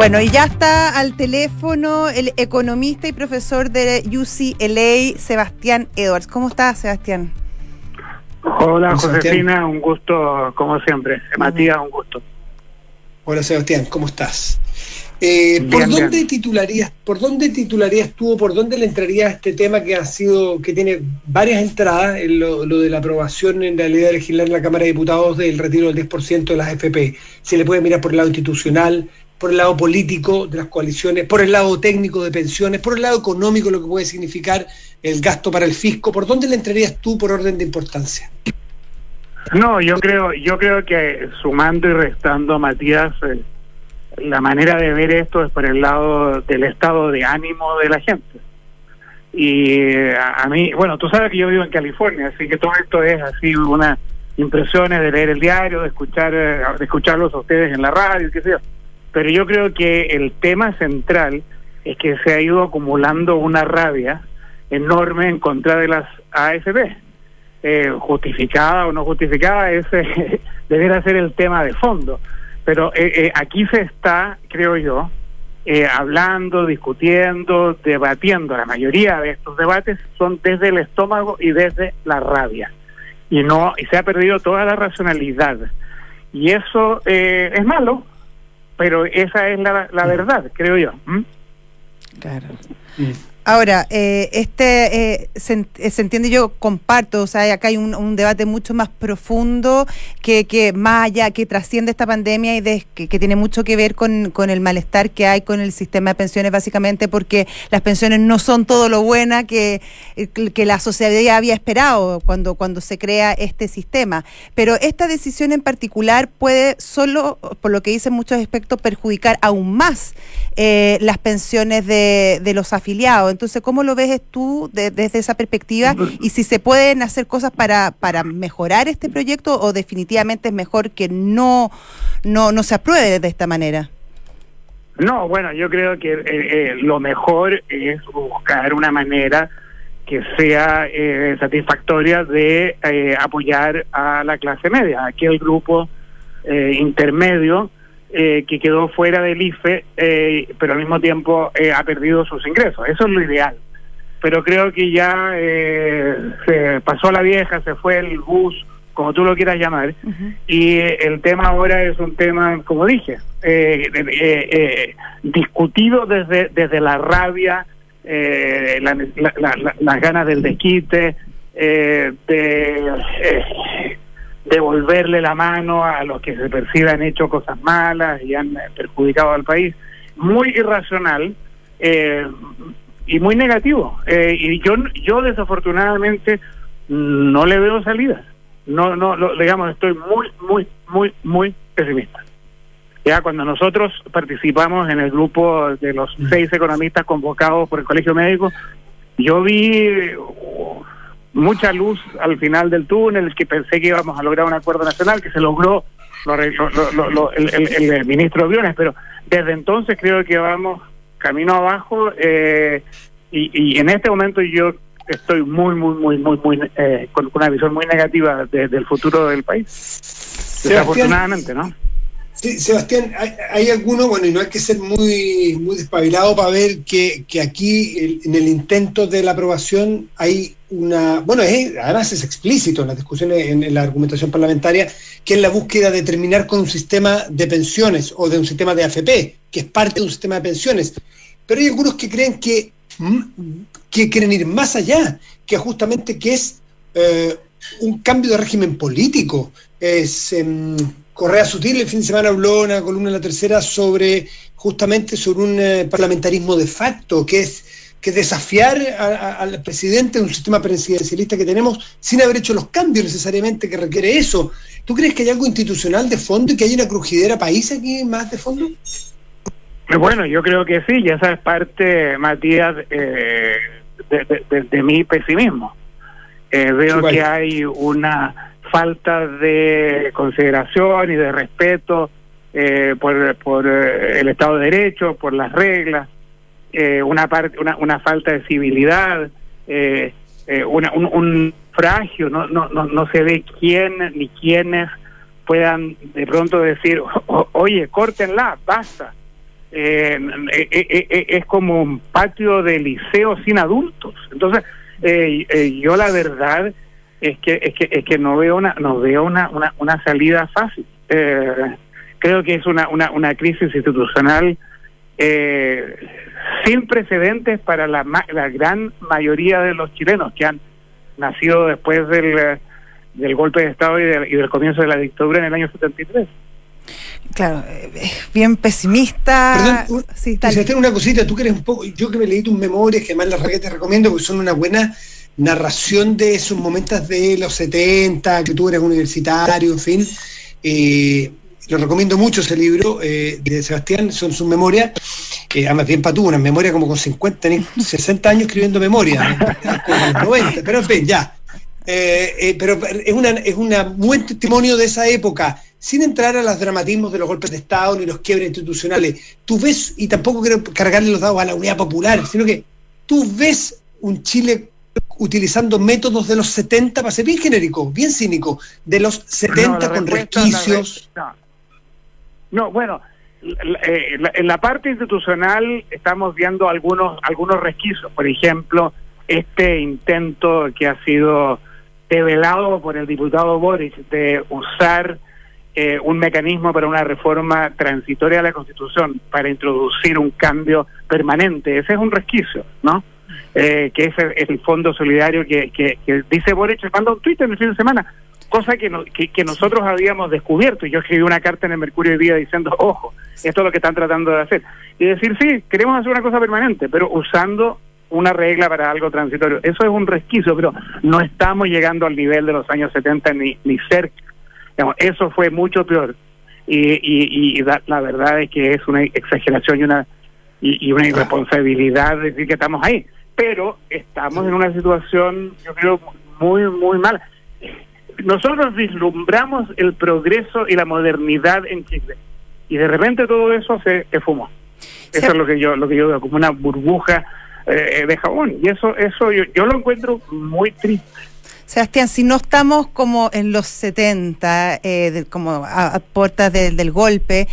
Bueno, y ya está al teléfono el economista y profesor de UCLA, Sebastián Edwards. ¿Cómo estás, Sebastián? Hola, Josefina, un gusto, como siempre. Matías, un gusto. Hola, Sebastián, ¿cómo estás? Bien, ¿Por dónde titularías tú, o por dónde le entraría a este tema que tiene varias entradas, en lo de la aprobación en la ley de legislar en la Cámara de Diputados del retiro del 10% de las AFP? Se le puede mirar por el lado institucional, por el lado político de las coaliciones, por el lado técnico de pensiones, por el lado económico, lo que puede significar el gasto para el fisco. ¿Por dónde le entrarías tú por orden de importancia? No, yo creo que sumando y restando, Matías, la manera de ver esto es por el lado del estado de ánimo de la gente. Y a mí, bueno, tú sabes que yo vivo en California, así que todo esto es así unas impresiones de leer el diario, de escucharlos a ustedes en la radio, qué sé yo. Pero yo creo que el tema central es que se ha ido acumulando una rabia enorme en contra de las AFP. Justificada o no justificada, ese debería ser el tema de fondo. Pero aquí se está, creo yo, hablando, discutiendo, debatiendo. La mayoría de estos debates son desde el estómago y desde la rabia. Y se ha perdido toda la racionalidad. Y eso es malo, pero esa es la verdad, creo yo. Claro. Ahora, se entiende, yo comparto, o sea, acá hay un debate mucho más profundo que más allá, que trasciende esta pandemia y que tiene mucho que ver con el malestar que hay con el sistema de pensiones, básicamente porque las pensiones no son todo lo buena que la sociedad había esperado cuando se crea este sistema. Pero esta decisión en particular puede solo, por lo que dicen muchos expertos, perjudicar aún más las pensiones de los afiliados. Entonces, ¿cómo lo ves tú desde esa perspectiva? Y si se pueden hacer cosas para mejorar este proyecto, o definitivamente es mejor que no se apruebe de esta manera. No, bueno, yo creo que lo mejor es buscar una manera que sea satisfactoria de apoyar a la clase media, aquel grupo intermedio que quedó fuera del IFE, pero al mismo tiempo ha perdido sus ingresos. Eso es lo ideal. Pero creo que ya se pasó la vieja, se fue el bus, como tú lo quieras llamar, y el tema ahora es un tema, como dije, discutido desde la rabia, las ganas del desquite, devolverle la mano a los que se perciben han hecho cosas malas y han perjudicado al país. Muy irracional y muy negativo. Y yo desafortunadamente no le veo salida. Digamos, estoy muy pesimista. Ya cuando nosotros participamos en el grupo de los 6 economistas convocados por el Colegio Médico, yo vi mucha luz al final del túnel, que pensé que íbamos a lograr un acuerdo nacional, que se logró el ministro Briones, pero desde entonces creo que vamos camino abajo, y en este momento yo estoy muy con una visión muy negativa del futuro del país, desafortunadamente, ¿no? Sí, Sebastián, hay algunos, bueno, y no hay que ser muy despabilado para ver que aquí en el intento de la aprobación hay además es explícito en las discusiones, en la argumentación parlamentaria, que es la búsqueda de terminar con un sistema de pensiones o de un sistema de AFP, que es parte de un sistema de pensiones. Pero hay algunos que creen que quieren ir más allá, que justamente que es un cambio de régimen político. Correa Sutil el fin de semana habló en una columna en La Tercera justamente sobre un parlamentarismo de facto, que es desafiar al presidente de un sistema presidencialista que tenemos sin haber hecho los cambios necesariamente que requiere eso. ¿Tú crees que hay algo institucional de fondo y que hay una crujidera país aquí más de fondo? Bueno, yo creo que sí, y esa es parte, Matías, de mi pesimismo. Veo que hay una falta de consideración y de respeto por el Estado de Derecho, por las reglas, una falta de civilidad, un fragio, no se ve quién ni quiénes puedan de pronto decir, oye, córtenla, basta. es como un patio de liceo sin adultos. Entonces, yo la verdad es que no veo una salida fácil. Creo que es una crisis institucional sin precedentes para la gran mayoría de los chilenos que han nacido después del golpe de Estado y del comienzo de la dictadura en el año 73. Claro, bien pesimista. Perdón, sí, Sebastián, una cosita, tú que eres un poco, yo que me leí tus memorias, que además las te recomiendo porque son una buena narración de esos momentos de los 70, que tú eras universitario, en fin. Lo recomiendo mucho ese libro de Sebastián, son sus memorias. Además, bien para tú, una memoria como con 50, 60 años escribiendo memoria, con 90, pero en fin, ya. Pero es un buen testimonio de esa época, sin entrar a los dramatismos de los golpes de Estado ni los quiebres institucionales. Tú ves, y tampoco quiero cargarle los dados a la Unidad Popular, sino que tú ves un Chile utilizando métodos de los 70, para ser bien genérico, bien cínico, de los 70 con resquicios. Bueno, en la parte institucional estamos viendo algunos resquicios. Por ejemplo, este intento que ha sido develado por el diputado Boric de usar un mecanismo para una reforma transitoria de la Constitución para introducir un cambio permanente. Ese es un resquicio, ¿no? Que es el fondo solidario que dice Boric, manda un Twitter en el fin de semana, cosa que nosotros habíamos descubierto. Yo escribí una carta en el Mercurio hoy día diciendo, ojo, esto es lo que están tratando de hacer. Y decir, sí, queremos hacer una cosa permanente, pero usando una regla para algo transitorio. Eso es un resquicio, pero no estamos llegando al nivel de los años 70 ni cerca. Digamos, eso fue mucho peor. Y la verdad es que es una exageración y una irresponsabilidad decir que estamos ahí. Pero estamos en una situación, yo creo, muy, muy mala. Nosotros vislumbramos el progreso y la modernidad en Chile. Y de repente todo eso se esfumó. Eso es lo que yo veo, como una burbuja de jabón. Y eso yo lo encuentro muy triste. Sebastián, si no estamos como en los 70, como a puertas del golpe,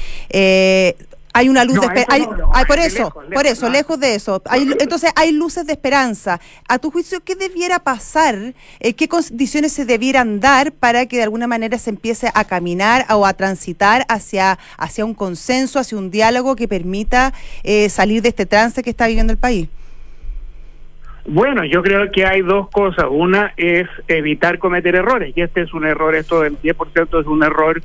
hay una luz de esperanza. Por eso, lejos de eso. Entonces hay luces de esperanza. A tu juicio, ¿qué debiera pasar? ¿Qué condiciones se debieran dar para que de alguna manera se empiece a caminar o a transitar hacia un consenso, hacia un diálogo que permita salir de este trance que está viviendo el país? Bueno, yo creo que hay dos cosas. Una es evitar cometer errores, y este es un error, esto del 10% es un error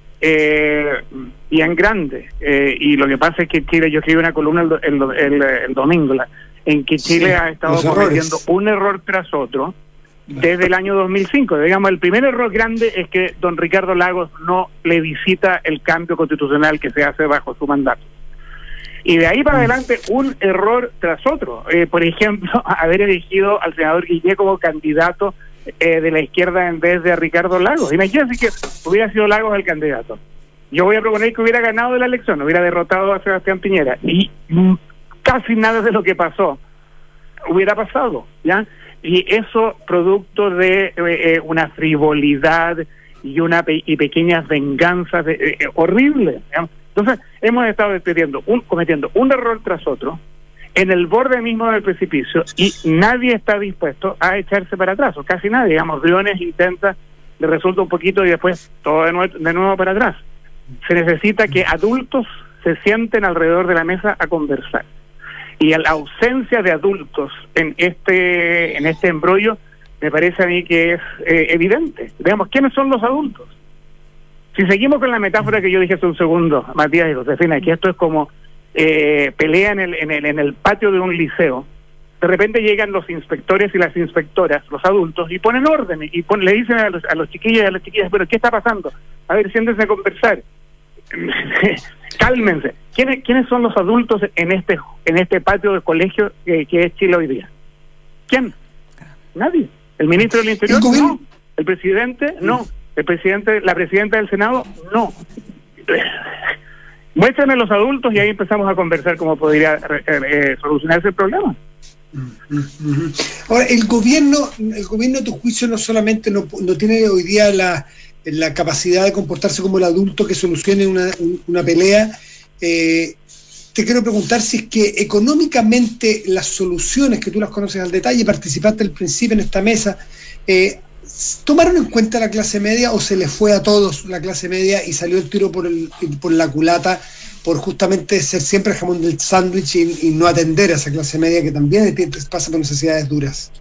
bien grande. Y lo que pasa es que Chile, yo escribí una columna el domingo, en que Chile ha estado cometiendo un error tras otro desde el año 2005. Digamos, el primer error grande es que don Ricardo Lagos no le visita el cambio constitucional que se hace bajo su mandato. Y de ahí para adelante, un error tras otro. Por ejemplo, haber elegido al senador Guillé como candidato de la izquierda en vez de a Ricardo Lagos. Imagínense que hubiera sido Lagos el candidato. Yo voy a proponer que hubiera ganado la elección, hubiera derrotado a Sebastián Piñera. Y casi nada de lo que pasó hubiera pasado, ¿ya? Y eso producto de una frivolidad y pequeñas venganzas horribles, ¿ya? Entonces, hemos estado cometiendo un error tras otro en el borde mismo del precipicio y nadie está dispuesto a echarse para atrás, o casi nadie. Digamos, Briones intenta, le resulta un poquito y después todo de nuevo para atrás. Se necesita que adultos se sienten alrededor de la mesa a conversar. Y la ausencia de adultos en este embrollo me parece a mí que es evidente. Digamos, ¿quiénes son los adultos? Si seguimos con la metáfora que yo dije hace un segundo, Matías y Josefina, que esto es como pelea en el patio de un liceo, de repente llegan los inspectores y las inspectoras, los adultos, y ponen orden, y le dicen a los chiquillos y a las chiquillas, pero ¿qué está pasando? A ver, siéntense a conversar. Cálmense. ¿Quiénes son los adultos en este patio de colegio que es Chile hoy día? ¿Quién? Nadie. ¿El ministro del Interior? No. ¿El presidente? No. La presidenta del Senado, no. Muéstrenme los adultos y ahí empezamos a conversar cómo podría solucionarse el problema. Ahora, el gobierno, a tu juicio, no solamente no tiene hoy día la capacidad de comportarse como el adulto que solucione una pelea. ¿Te te quiero preguntar si es que económicamente las soluciones, que tú las conoces al detalle, participaste al principio en esta mesa, ¿tomaron en cuenta la clase media o se les fue a todos la clase media y salió el tiro por la culata por justamente ser siempre el jamón del sándwich y no atender a esa clase media que también pasa por necesidades duras?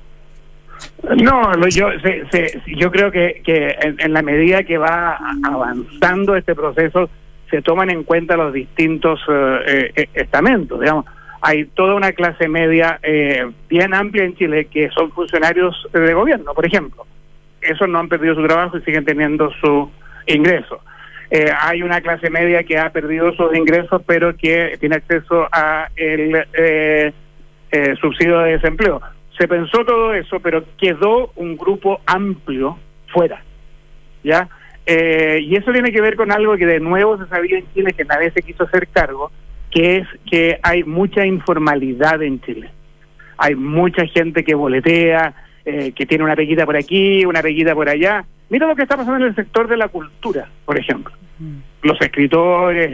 No, yo creo que en la medida que va avanzando este proceso se toman en cuenta los distintos estamentos, digamos. Hay toda una clase media bien amplia en Chile que son funcionarios de gobierno, por ejemplo. Esos no han perdido su trabajo y siguen teniendo su ingreso. Hay una clase media que ha perdido sus ingresos pero que tiene acceso a el subsidio de desempleo. Se pensó todo eso, pero quedó un grupo amplio fuera, ¿ya? Y eso tiene que ver con algo que de nuevo se sabía en Chile, que nadie se quiso hacer cargo, que es que hay mucha informalidad en Chile. Hay mucha gente que boletea, que tiene una peguita por aquí, una peguita por allá. Mira lo que está pasando en el sector de la cultura, por ejemplo. Los escritores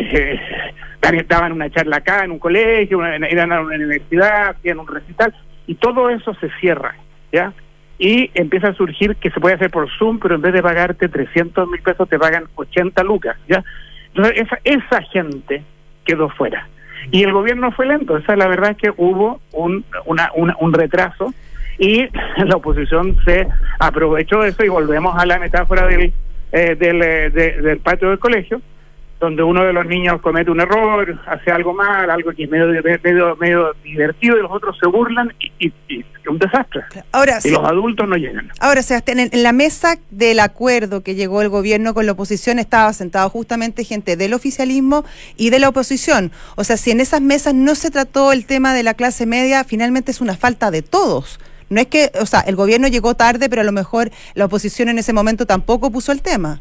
daban una charla acá en un colegio, iban a una universidad, hacían un recital, y todo eso se cierra, ¿ya? Y empieza a surgir que se puede hacer por Zoom, pero en vez de pagarte 300.000 pesos te pagan 80 lucas, ¿ya? Entonces esa gente quedó fuera. Y el gobierno fue lento, esa la verdad es que hubo un retraso y la oposición se aprovechó de eso y volvemos a la metáfora del patio del colegio, donde uno de los niños comete un error, hace algo mal, algo que es medio divertido, y los otros se burlan y es un desastre. Ahora, y los adultos no llegan. Ahora, Sebastián, en la mesa del acuerdo que llegó el gobierno con la oposición estaba sentado justamente gente del oficialismo y de la oposición. O sea, si en esas mesas no se trató el tema de la clase media, finalmente es una falta de todos. No es que, o sea, el gobierno llegó tarde, pero a lo mejor la oposición en ese momento tampoco puso el tema.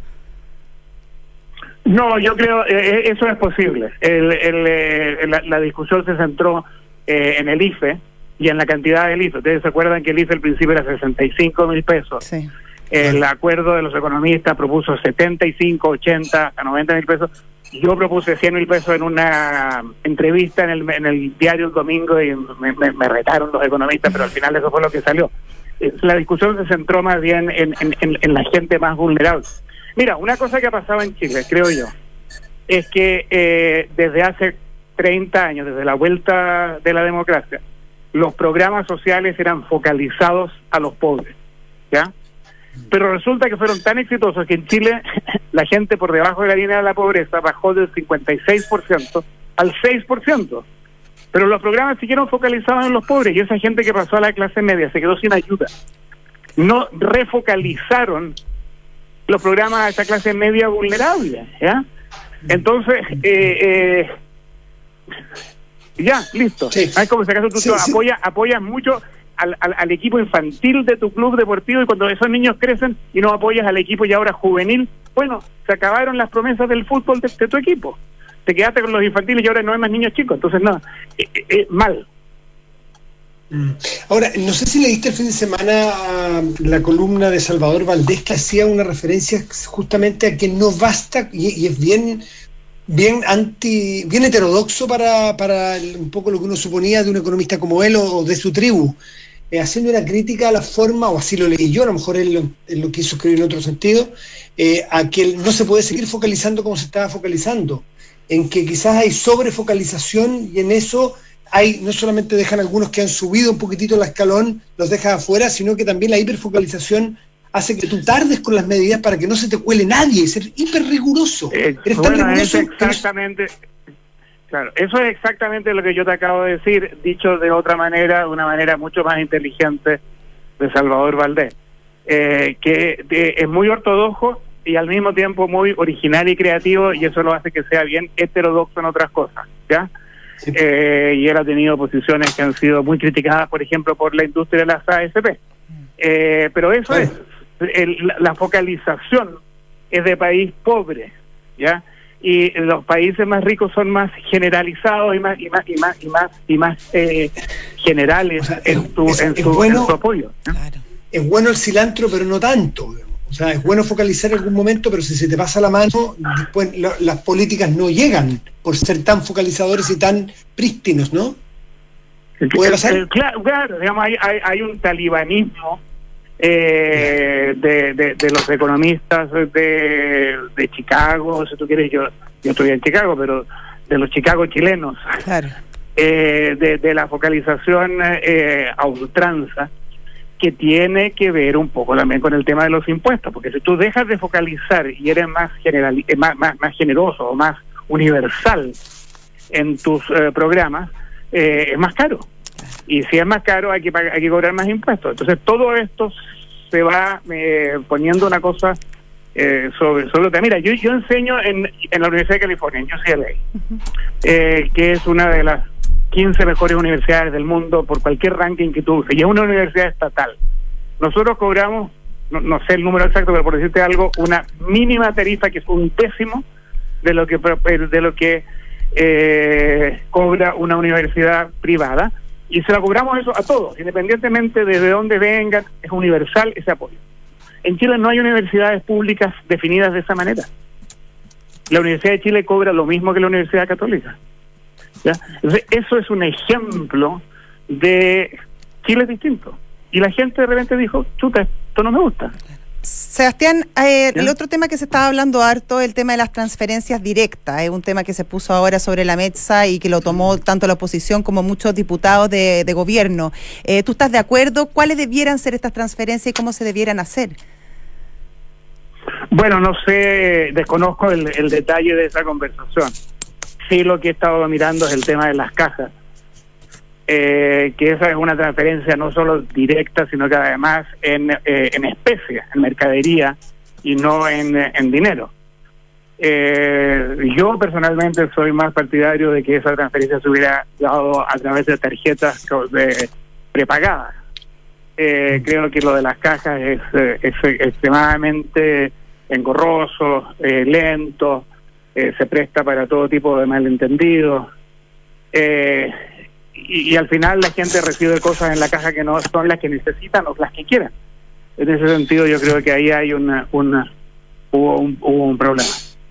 No, yo creo eso es posible. La discusión se centró en el IFE y en la cantidad del IFE. Ustedes se acuerdan que el IFE al principio era 65.000 pesos. Sí. El acuerdo de los economistas propuso 75, 80, hasta 90.000 pesos. Yo propuse 100.000 pesos en una entrevista en el diario El Domingo y me retaron los economistas, pero al final eso fue lo que salió. La discusión se centró más bien en la gente más vulnerable. Mira, una cosa que ha pasado en Chile, creo yo, es que desde hace 30 años, desde la vuelta de la democracia, los programas sociales eran focalizados a los pobres, ¿ya? Pero resulta que fueron tan exitosos que en Chile la gente por debajo de la línea de la pobreza bajó del 56% al 6%. Pero los programas siguieron focalizados en los pobres y esa gente que pasó a la clase media se quedó sin ayuda. No refocalizaron los programas a esa clase media vulnerable, ¿ya? Entonces, ya, listo. Sí. Es como si acaso tú apoyas mucho al equipo infantil de tu club deportivo y cuando esos niños crecen y no apoyas al equipo y ahora juvenil, bueno, se acabaron las promesas del fútbol de tu equipo. Te quedaste con los infantiles y ahora no hay más niños chicos, entonces no, mal. Ahora, no sé si leíste el fin de semana la columna de Salvador Valdés que hacía una referencia justamente a que no basta, y es bien heterodoxo para un poco lo que uno suponía de un economista como él o de su tribu, haciendo una crítica a la forma, o así lo leí yo, a lo mejor él lo quiso escribir en otro sentido, a que no se puede seguir focalizando como se estaba focalizando, en que quizás hay sobrefocalización y en eso no solamente dejan algunos que han subido un poquitito el escalón, los dejas afuera, sino que también la hiperfocalización hace que tú tardes con las medidas para que no se te cuele nadie y ser hiper riguroso. Eres tan riguroso. Exactamente, claro, eso es exactamente lo que yo te acabo de decir, dicho de otra manera, de una manera mucho más inteligente de Salvador Valdés, que es muy ortodoxo y al mismo tiempo muy original y creativo, y eso lo hace que sea bien heterodoxo en otras cosas, ¿ya? Sí. Y él ha tenido posiciones que han sido muy criticadas, por ejemplo, por la industria de las AFP. Pero eso es, la focalización es de país pobre, ¿ya? Y los países más ricos son más generalizados y más generales, o sea, en su apoyo, ¿no? Claro. Es bueno el cilantro, pero no tanto. O sea, es bueno focalizar en algún momento, pero si se te pasa la mano, después las políticas no llegan por ser tan focalizadores y tan prístinos, ¿no? ¿Puede pasar? Claro, digamos, hay un talibanismo de los economistas de Chicago, si tú quieres. Yo estoy en Chicago, pero de los Chicago chilenos. Claro. De la focalización a ultranza, que tiene que ver un poco también con el tema de los impuestos, porque si tú dejas de focalizar y eres más generoso o más universal en tus programas, es más caro. Y si es más caro, hay que cobrar más impuestos. Entonces todo esto se va poniendo una cosa sobre otra. Mira, yo enseño en la Universidad de California, en UCLA, que es una de las 15 mejores universidades del mundo por cualquier ranking que tú uses, y es una universidad estatal. Nosotros cobramos, no sé el número exacto, pero por decirte algo, una mínima tarifa que es un décimo de lo que cobra una universidad privada, y se la cobramos eso a todos, independientemente de dónde vengan. Es universal ese apoyo. En Chile no hay universidades públicas definidas de esa manera. La Universidad de Chile cobra lo mismo que la Universidad Católica, ¿ya? Entonces, eso es un ejemplo de Chile es distinto. Y la gente de repente dijo, chuta, esto no me gusta. Sebastián, el otro tema que se estaba hablando harto, el tema de las transferencias directas, es un tema que se puso ahora sobre la mesa y que lo tomó tanto la oposición como muchos diputados de gobierno. ¿Tú estás de acuerdo? ¿Cuáles debieran ser estas transferencias y cómo se debieran hacer? Bueno, no sé, desconozco el detalle de esa conversación. Sí, lo que he estado mirando es el tema de las cajas, que esa es una transferencia no solo directa, sino que además en especie, en mercadería, y no en dinero. Yo personalmente soy más partidario de que esa transferencia se hubiera dado a través de tarjetas prepagadas. Creo que lo de las cajas es extremadamente engorroso, lento, se presta para todo tipo de malentendidos, y al final la gente recibe cosas en la caja que no son las que necesitan o las que quieren. En ese sentido yo creo que ahí hay hubo un problema.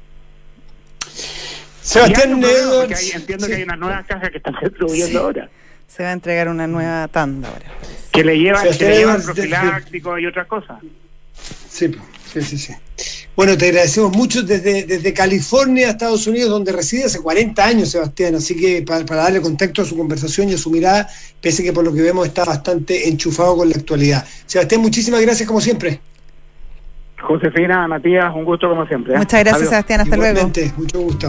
Sebastián, entiendo que hay unas nuevas cajas que están distribuyendo ahora. Se va a entregar una nueva tanda ahora. Que le llevan profilácticos y otras cosas. Sí. Bueno, te agradecemos mucho desde California, Estados Unidos, donde reside hace 40 años, Sebastián. Así que para darle contexto a su conversación y a su mirada, pese que por lo que vemos está bastante enchufado con la actualidad. Sebastián, muchísimas gracias como siempre. Josefina, Matías, un gusto como siempre. Muchas gracias. Adiós. Sebastián, hasta luego. Mucho gusto.